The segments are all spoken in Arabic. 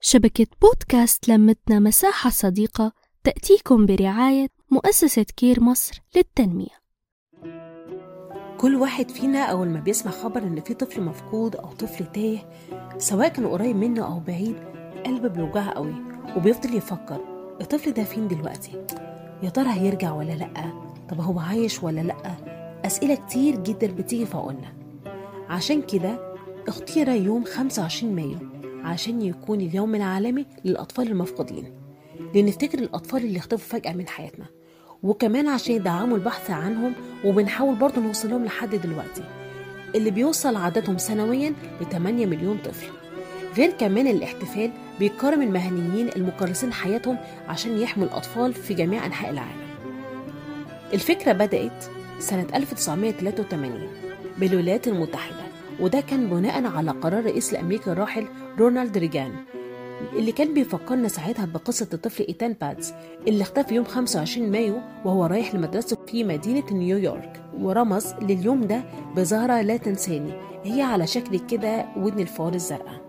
شبكة بودكاست لمتنا مساحة صديقة تأتيكم برعاية مؤسسة كير مصر للتنمية. كل واحد فينا أول ما بيسمع خبر إن في طفل مفقود أو طفل تايه، سواء كان قريب منه أو بعيد، قلبه بيوجعه قوي وبيفضل يفكر الطفل ده فين دلوقتي؟ يا ترى هيرجع ولا لأ؟ طب هو عايش ولا لأ؟ أسئلة كتير جدا بتيجي في عقولنا. عشان كده اختير يوم 25 مايو عشان يكون اليوم العالمي للأطفال المفقودين، لنفتكر الأطفال اللي اختفوا فجأة من حياتنا، وكمان عشان يدعموا البحث عنهم، وبنحاول برضو نوصلهم لحد دلوقتي اللي بيوصل عددهم سنويا ل8 مليون طفل. غير كمان الاحتفال بيكرم المهنيين المكرسين حياتهم عشان يحموا الأطفال في جميع أنحاء العالم. الفكرة بدأت سنة 1983 بالولايات المتحدة، وده كان بناء على قرار رئيس الأمريكي الراحل رونالد ريغان، اللي كان بيفكرنا ساعتها بقصة الطفل إيتان باتس اللي اختفى يوم 25 مايو وهو رايح لمدرسته في مدينة نيويورك، ورمز لليوم ده بزهرة لا تنساني هي على شكل كده ودن الفار الزرقاء.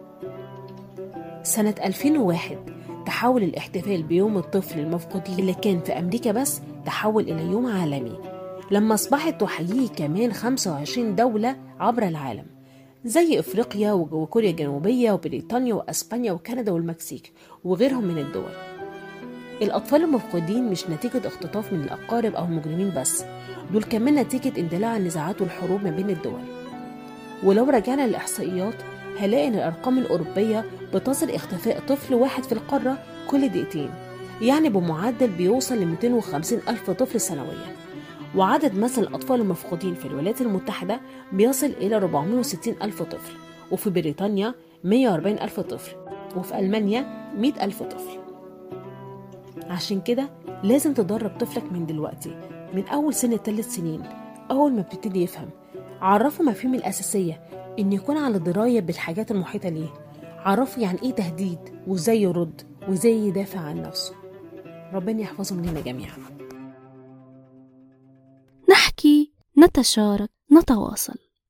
سنة 2001 تحول الاحتفال بيوم الطفل المفقودين اللي كان في أمريكا بس تحول إلى يوم عالمي، لما أصبحت تحييه كمان 25 دولة عبر العالم زي إفريقيا وكوريا الجنوبية وبريطانيا وأسبانيا وكندا والمكسيك وغيرهم من الدول. الأطفال المفقودين مش نتيجة اختطاف من الأقارب أو المجرمين بس، دول كمان نتيجة اندلاع النزاعات والحروب ما بين الدول. ولو رجعنا للإحصائيات هلاقي إن الأرقام الأوروبية بتصل اختفاء طفل واحد في القارة كل دقيقتين، يعني بمعدل بيوصل ل 250 ألف طفل سنويا. وعدد مثل الأطفال المفقودين في الولايات المتحدة بيصل إلى 460 ألف طفل، وفي بريطانيا 140 ألف طفل، وفي ألمانيا 100 ألف طفل. عشان كده لازم تدرب طفلك من دلوقتي، من أول سن 3 سنين، أول ما بتبتدي يفهم. عرفه مفاهيم الأساسية، إن يكون على دراية بالحاجات المحيطة ليه. عرفه يعني إيه تهديد وإزاي يرد وإزاي يدافع عن نفسه. ربنا يحفظهم لنا جميعا. نحكي، نتشارك، نتواصل.